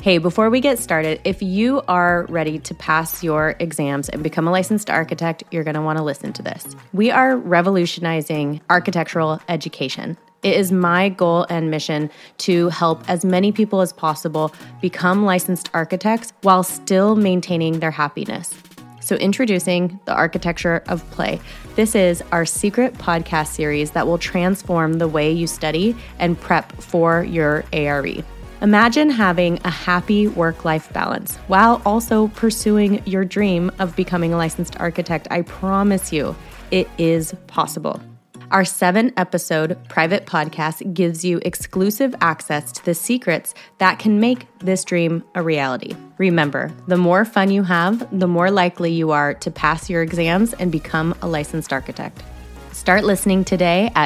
Hey, before we get started, if you are ready to pass your exams and become a licensed architect, you're going to want to listen to this. We are revolutionizing architectural education. It is my goal and mission to help as many people as possible become licensed architects while still maintaining their happiness. So introducing the Architecture of Play. This is our secret podcast series that will transform the way you study and prep for your ARE. Imagine having a happy work-life balance while also pursuing your dream of becoming a licensed architect. I promise you, it is possible. Our 7-episode private podcast gives you exclusive access to the secrets that can make this dream a reality. Remember, the more fun you have, the more likely you are to pass your exams and become a licensed architect. Start listening today at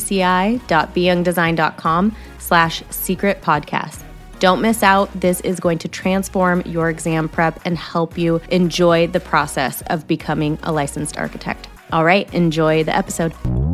dci.beyoungdesign.com/secret podcast. Don't miss out. This is going to transform your exam prep and help you enjoy the process of becoming a licensed architect. All right, enjoy the episode.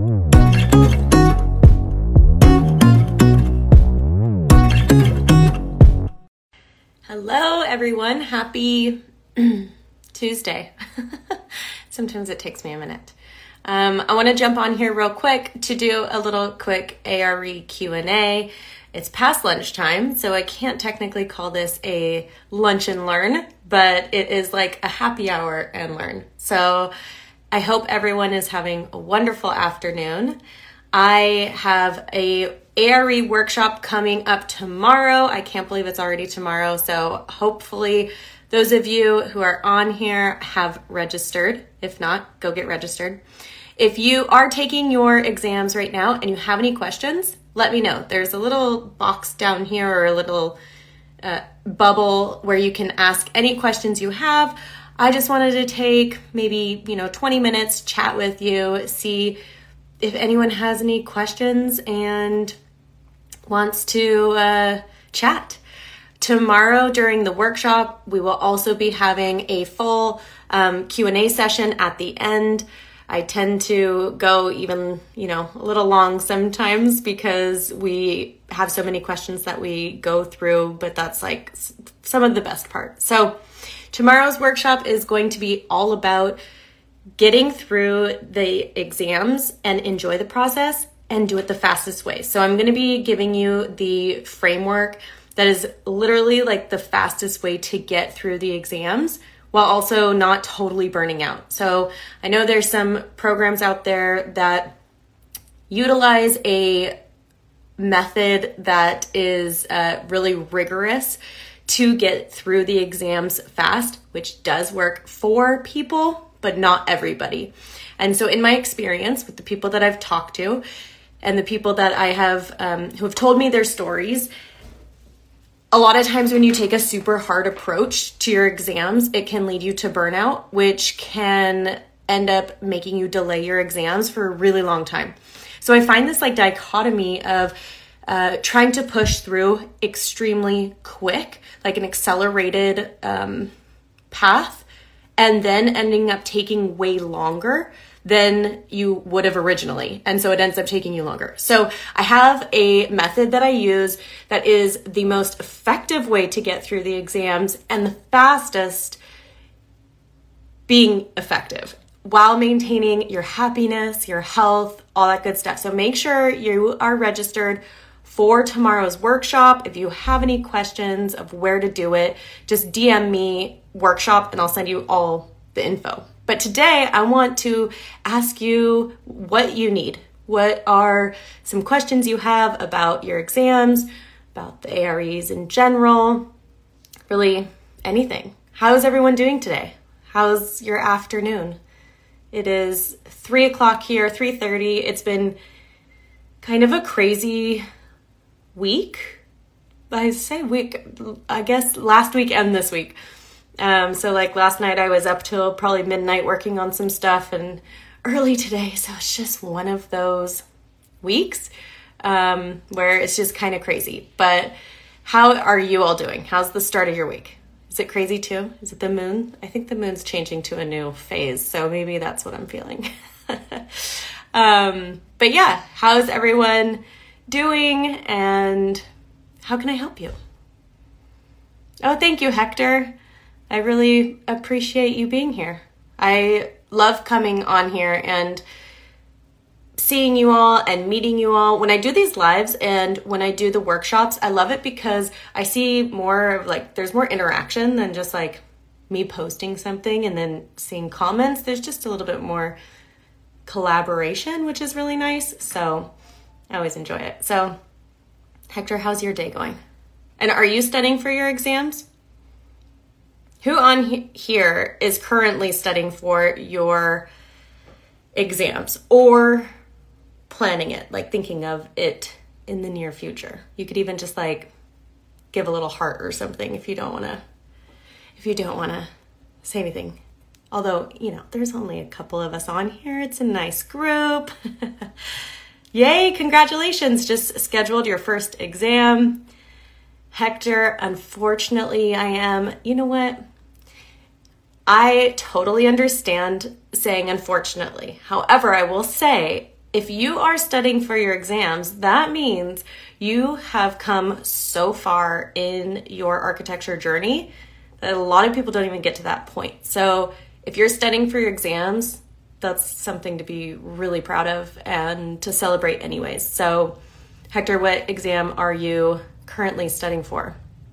Hello, everyone. Happy Tuesday. Sometimes it takes me a minute. I want to jump on here real quick to do a little quick ARE Q&A. It's past lunchtime, so I can't technically call this a lunch and learn, but it is like a happy hour and learn. So I hope everyone is having a wonderful afternoon. I have a ARE workshop coming up tomorrow. I can't believe it's already tomorrow, so hopefully those of you who are on here have registered. If not, go get registered. If you are taking your exams right now and you have any questions, let me know. There's a little box down here or a little bubble where you can ask any questions you have. I just wanted to take maybe 20 minutes, chat with you, see if anyone has any questions and wants to chat. Tomorrow during the workshop, we will also be having a full Q&A session at the end. I tend to go even, a little long sometimes because we have so many questions that we go through, but that's like some of the best part. So tomorrow's workshop is going to be all about getting through the exams and enjoy the process and do it the fastest way. So I'm going to be giving you the framework that is literally like the fastest way to get through the exams while also not totally burning out. So I know there's some programs out there that utilize a method that is really rigorous to get through the exams fast, which does work for people, but not everybody. And so in my experience with the people that I've talked to and the people that I have who have told me their stories, a lot of times when you take a super hard approach to your exams, it can lead you to burnout, which can end up making you delay your exams for a really long time. So I find this like dichotomy of trying to push through extremely quick, like an accelerated path, and then ending up taking way longer than you would have originally. And so it ends up taking you longer. So I have a method that I use that is the most effective way to get through the exams and the fastest being effective while maintaining your happiness, your health, all that good stuff. So make sure you are registered for tomorrow's workshop. If you have any questions of where to do it, just DM me workshop and I'll send you all the info. But today I want to ask you what you need. What are some questions you have about your exams, about the AREs in general, really anything. How is everyone doing today? How's your afternoon? It is 3 o'clock here, 3:30. It's been kind of a crazy week. I say week, I guess last week and this week. So like last night I was up till probably midnight working on some stuff and early today. So it's just one of those weeks where it's just kind of crazy. But how are you all doing? How's the start of your week? Is it crazy too? Is it the moon? I think the moon's changing to a new phase. So maybe that's what I'm feeling. But yeah, how's everyone doing and how can I help you? Oh, thank you, Hector. I really appreciate you being here. I love coming on here and seeing you all and meeting you all. When I do these lives and when I do the workshops, I love it because I see more of like, there's more interaction than just like me posting something and then seeing comments. There's just a little bit more collaboration, which is really nice. So I always enjoy it. So Hector, how's your day going? And are you studying for your exams? Who on here is currently studying for your exams or planning it, like thinking of it in the near future? You could even just like give a little heart or something if you don't want to say anything. Although, there's only a couple of us on here. It's a nice group. Yay, congratulations. Just scheduled your first exam. Hector, unfortunately, I am. You know what? I totally understand saying unfortunately. However, I will say, if you are studying for your exams, that means you have come so far in your architecture journey that a lot of people don't even get to that point. So if you're studying for your exams, that's something to be really proud of and to celebrate anyways. So Hector, what exam are you currently studying for?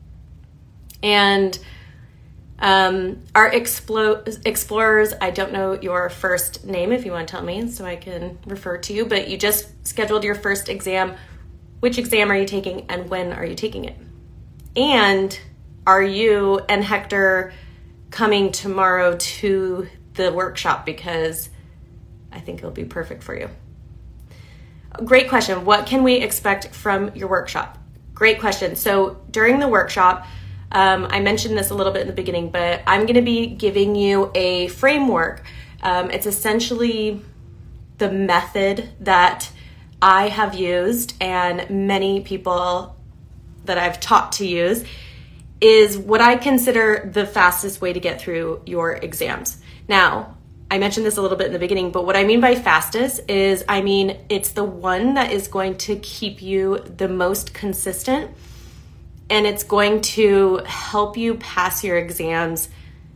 And our explorers, I don't know your first name if you want to tell me so I can refer to you, but you just scheduled your first exam. Which exam are you taking and when are you taking it? And are you and Hector coming tomorrow to the workshop? Because I think it'll be perfect for you. Great question. What can we expect from your workshop? Great question. So during the workshop, I mentioned this a little bit in the beginning, but I'm going to be giving you a framework. It's essentially the method that I have used and many people that I've taught to use is what I consider the fastest way to get through your exams. Now, I mentioned this a little bit in the beginning, but what I mean by fastest is, it's the one that is going to keep you the most consistent, and it's going to help you pass your exams.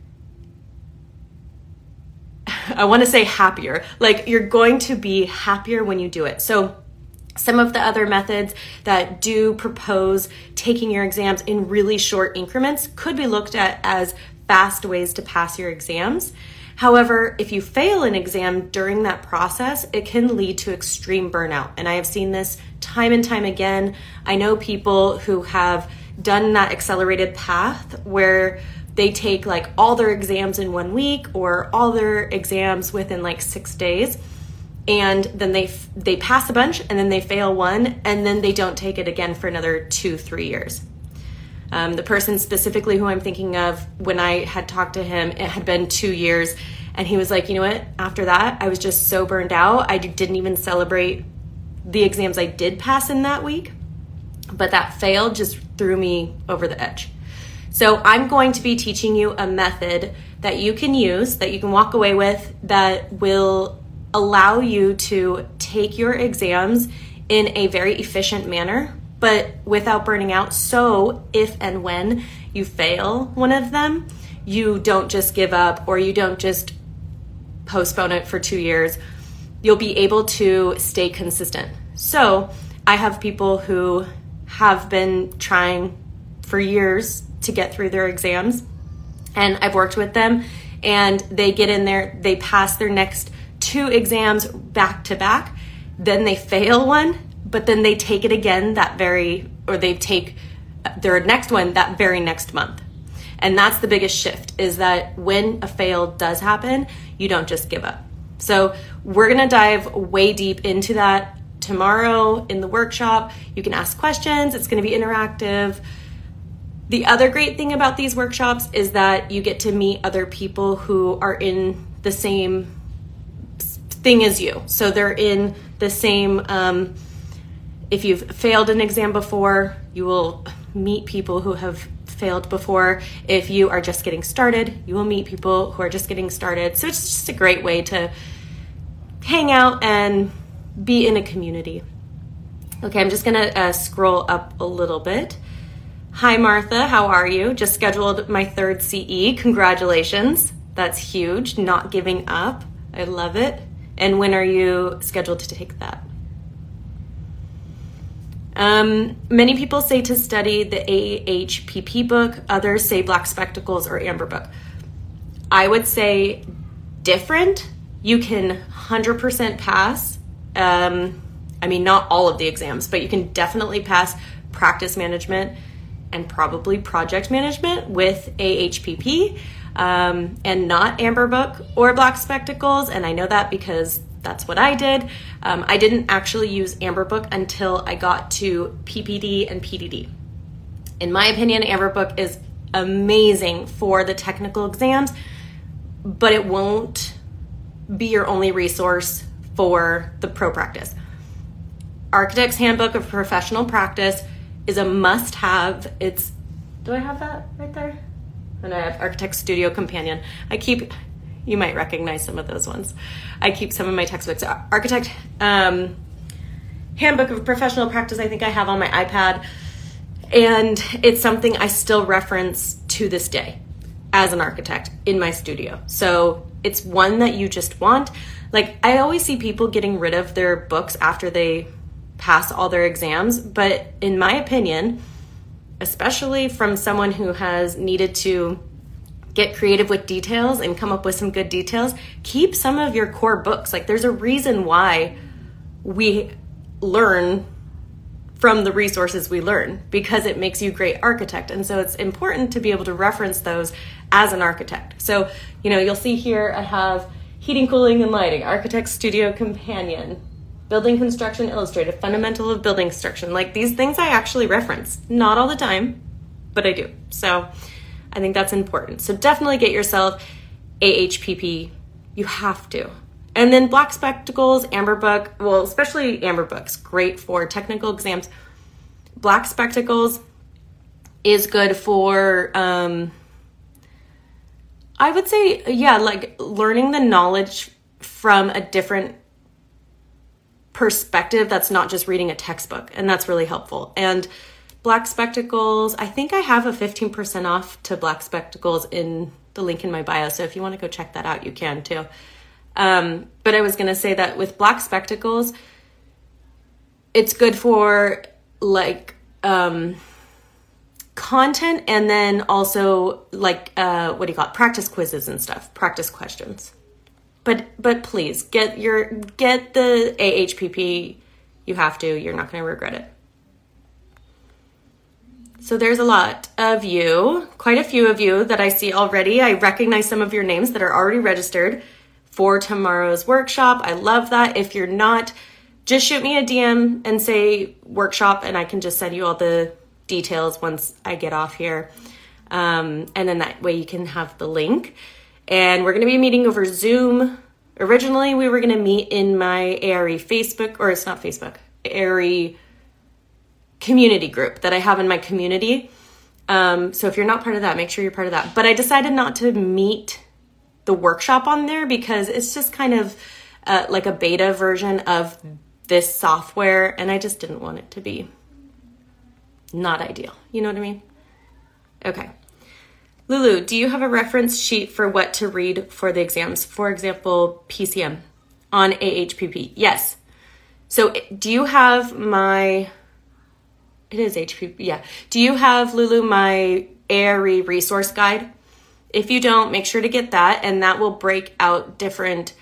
I want to say happier. Like, you're going to be happier when you do it. So some of the other methods that do propose taking your exams in really short increments could be looked at as fast ways to pass your exams. However, if you fail an exam during that process, it can lead to extreme burnout. And I have seen this time and time again. I know people who have done that accelerated path where they take like all their exams in 1 week or all their exams within like 6 days. And then they pass a bunch and then they fail one and then they don't take it again for another 2-3 years. The person specifically who I'm thinking of, when I had talked to him, it had been 2 years and he was like, you know what, after that, I was just so burned out. I didn't even celebrate the exams I did pass in that week, but that failed just threw me over the edge. So I'm going to be teaching you a method that you can use, that you can walk away with, that will allow you to take your exams in a very efficient manner, but without burning out. So if and when you fail one of them, you don't just give up or you don't just postpone it for 2 years. You'll be able to stay consistent. So I have people who have been trying for years to get through their exams, and I've worked with them and they get in there, they pass their next 2 exams back to back, then they fail one, but then they take it again they take their next one that very next month. And that's the biggest shift, is that when a fail does happen, you don't just give up. So we're gonna dive way deep into that tomorrow in the workshop. You can ask questions, it's gonna be interactive. The other great thing about these workshops is that you get to meet other people who are in the same thing as you. So they're in the same, if you've failed an exam before, you will meet people who have failed before. If you are just getting started, you will meet people who are just getting started. So it's just a great way to hang out and be in a community. Okay, I'm just gonna scroll up a little bit. Hi, Martha. How are you? Just scheduled my third CE. Congratulations. That's huge. Not giving up. I love it. And when are you scheduled to take that? Many people say to study the AHPP book. Others say Black Spectacles or Amber Book. I would say different. You can 100% pass. Not all of the exams, but you can definitely pass practice management and probably project management with AHPP and not Amber Book or Black Spectacles. And I know that because that's what I did. I didn't actually use Amber Book until I got to PPD and PDD. In my opinion, Amber Book is amazing for the technical exams, but it won't be your only resource for the pro practice. Architect's Handbook of Professional Practice is a must-have. Do I have that right there? And I have Architect Studio Companion. You might recognize some of those ones. I keep some of my textbooks. Architect Handbook of Professional Practice, I think I have on my iPad. And it's something I still reference to this day as an architect in my studio. So it's one that you just want. Like, I always see people getting rid of their books after they pass all their exams. But in my opinion, especially from someone who has needed to get creative with details and come up with some good details, keep some of your core books. Like, there's a reason why we learn from the resources we learn, because it makes you a great architect. And so it's important to be able to reference those as an architect. So, you'll see here I have Heating, Cooling, and Lighting, Architect Studio Companion, Building Construction Illustrated, Fundamental of Building Construction. Like, these things I actually reference. Not all the time, but I do. So I think that's important. So definitely get yourself AHPP. You have to. And then Black Spectacles, Amber Book, well, especially Amber Book's great for technical exams. Black Spectacles is good for, I would say, like learning the knowledge from a different perspective that's not just reading a textbook. And that's really helpful. And Black Spectacles, I think I have a 15% off to Black Spectacles in the link in my bio. So if you want to go check that out, you can too. But I was going to say that with Black Spectacles, it's good for like, content, and then also like, practice quizzes and stuff, practice questions. But please get the AHPP. You have to, you're not going to regret it. So there's a lot of you, quite a few of you that I see already. I recognize some of your names that are already registered for tomorrow's workshop. I love that. If you're not, just shoot me a DM and say workshop, and I can just send you all the details once I get off here. And then that way you can have the link. And we're going to be meeting over Zoom. Originally, we were going to meet in my ARE Facebook, or it's not Facebook, ARE community group that I have in my community. So if you're not part of that, make sure you're part of that. But I decided not to meet the workshop on there because it's just kind of like a beta version of this software, and I just didn't want it to be not ideal. You know what I mean? Okay. Lulu, do you have a reference sheet for what to read for the exams? For example, PCM on AHPP? Yes. So do you have my... It is HPP, yeah. Do you have, Lulu, my ARE resource guide? If you don't, make sure to get that, and that will break out different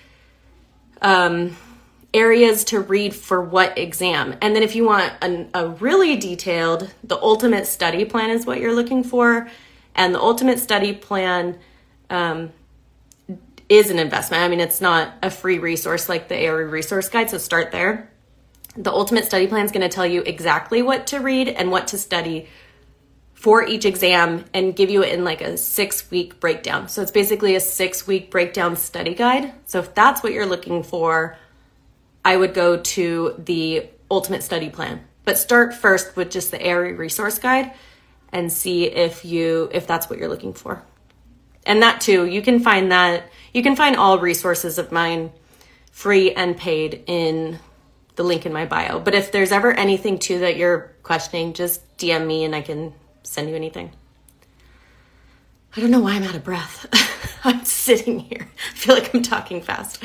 areas to read for what exam. And then if you want a really detailed, the ultimate study plan is what you're looking for. And the ultimate study plan is an investment. I mean, it's not a free resource like the ARE resource guide, so start there. The ultimate study plan is going to tell you exactly what to read and what to study for each exam and give you it in like a 6-week breakdown. So it's basically a 6-week breakdown study guide. So if that's what you're looking for, I would go to the ultimate study plan. But start first with just the ARE resource guide and see if that's what you're looking for. And that too, you can find all resources of mine free and paid in the link in my bio. But if there's ever anything too that you're questioning, just DM me and I can send you anything? I don't know why I'm out of breath. I'm sitting here. I feel like I'm talking fast.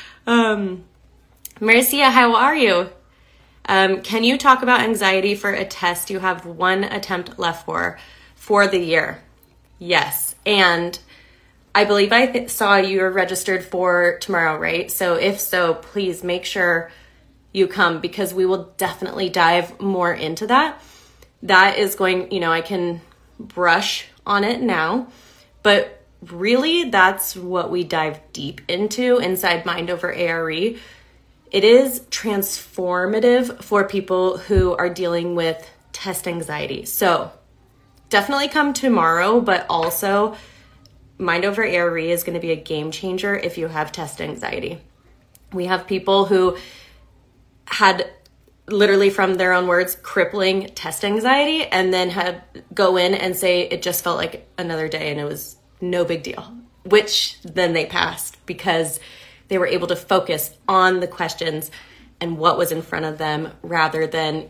Marcia, how are you? Can you talk about anxiety for a test you have one attempt left for the year? Yes. And I believe I saw you're registered for tomorrow, right? So if so, please make sure you come, because we will definitely dive more into that. That is going, I can brush on it now, but really that's what we dive deep into inside Mind Over ARE. It is transformative for people who are dealing with test anxiety. So definitely come tomorrow, but also Mind Over ARE is going to be a game changer if you have test anxiety. We have people who had literally, from their own words, crippling test anxiety, and then go in and say it just felt like another day and it was no big deal, which then they passed because they were able to focus on the questions and what was in front of them rather than,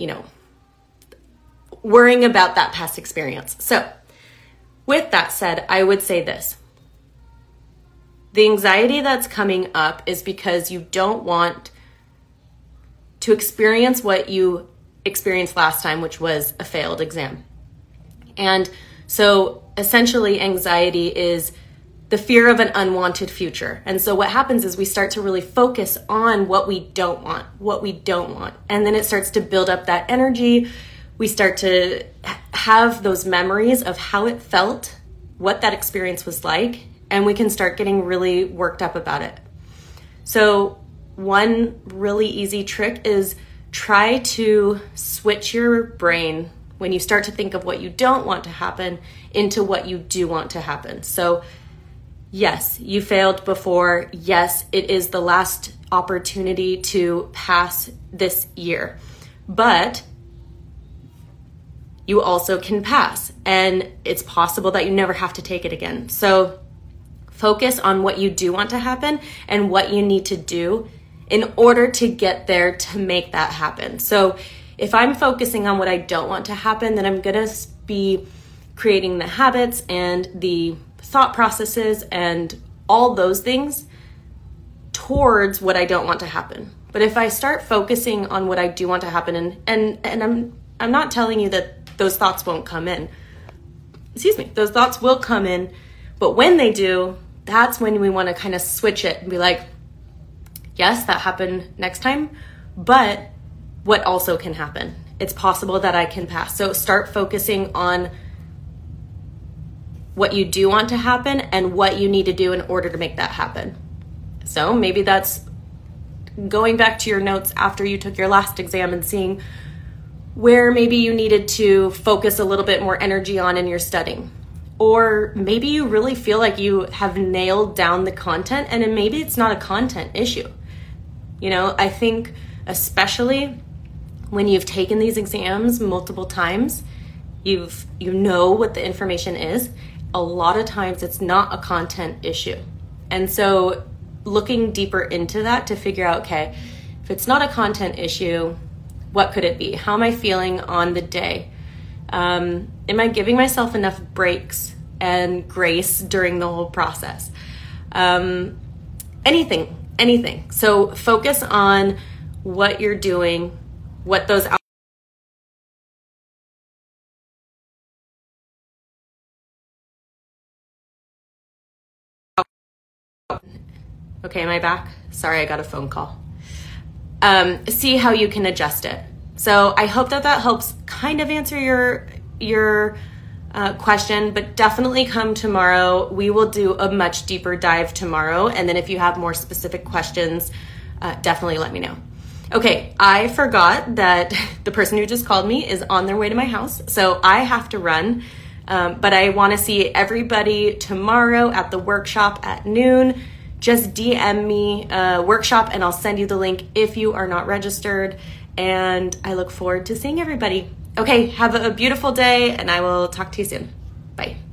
worrying about that past experience. So with that said, I would say this. The anxiety that's coming up is because you don't want to experience what you experienced last time, which was a failed exam. And so essentially anxiety is the fear of an unwanted future. And so what happens is we start to really focus on what we don't want. And then it starts to build up that energy. We start to have those memories of how it felt, what that experience was like, and we can start getting really worked up about it. So one really easy trick is try to switch your brain when you start to think of what you don't want to happen into what you do want to happen. So yes, you failed before. Yes, it is the last opportunity to pass this year, but you also can pass, and it's possible that you never have to take it again. So focus on what you do want to happen and what you need to do in order to get there to make that happen. So if I'm focusing on what I don't want to happen, then I'm going to be creating the habits and the thought processes and all those things towards what I don't want to happen. But if I start focusing on what I do want to happen, and I'm not telling you that those thoughts won't come in. Those thoughts will come in, but when they do, that's when we want to kind of switch it and be like, yes, that happened next time, but what also can happen? It's possible that I can pass. So start focusing on what you do want to happen and what you need to do in order to make that happen. So maybe that's going back to your notes after you took your last exam and seeing where maybe you needed to focus a little bit more energy on in your studying. Or maybe you really feel like you have nailed down the content, and then maybe it's not a content issue. I think especially when you've taken these exams multiple times, you know what the information is. A lot of times it's not a content issue. And so looking deeper into that to figure out, okay, if it's not a content issue, what could it be? How am I feeling on the day? Am I giving myself enough breaks and grace during the whole process? Anything. So focus on what you're doing, what those Okay, am I back? Sorry, I got a phone call. See how you can adjust it. So I hope that helps kind of answer your question, but definitely come tomorrow. We will do a much deeper dive tomorrow. And then if you have more specific questions, definitely let me know. Okay, I forgot that the person who just called me is on their way to my house, so I have to run. But I want to see everybody tomorrow at the workshop at noon. Just DM me workshop and I'll send you the link if you are not registered. And I look forward to seeing everybody. Okay, have a beautiful day and I will talk to you soon. Bye.